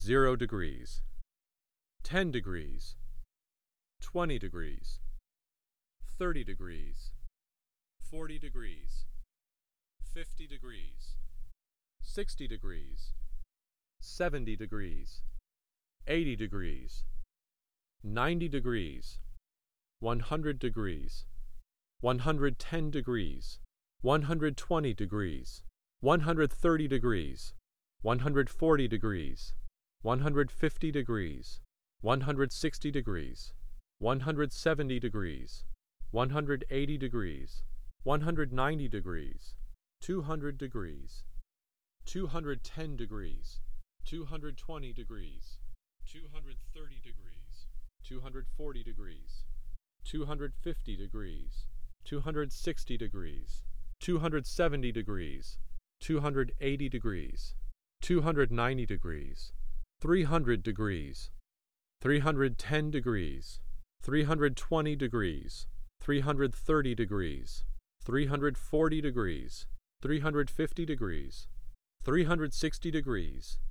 0 degrees, 10 degrees, 20 degrees, 30 degrees, 40 degrees, 50 degrees, 60 degrees, 70 degrees, 80 degrees, 90 degrees, 100 degrees, 110 degrees, 120 degrees, 130 degrees, 140 degrees, 150 degrees, 160 degrees, 170 degrees, 180 degrees, 190 degrees, 200 degrees, 210 degrees, 220 degrees, 230 degrees, 240 degrees, 250 degrees, 260 degrees, 270 degrees, 280 degrees, 290 degrees, 300 degrees, 310 degrees, 320 degrees, 330 degrees, 340 degrees, 350 degrees, 360 degrees,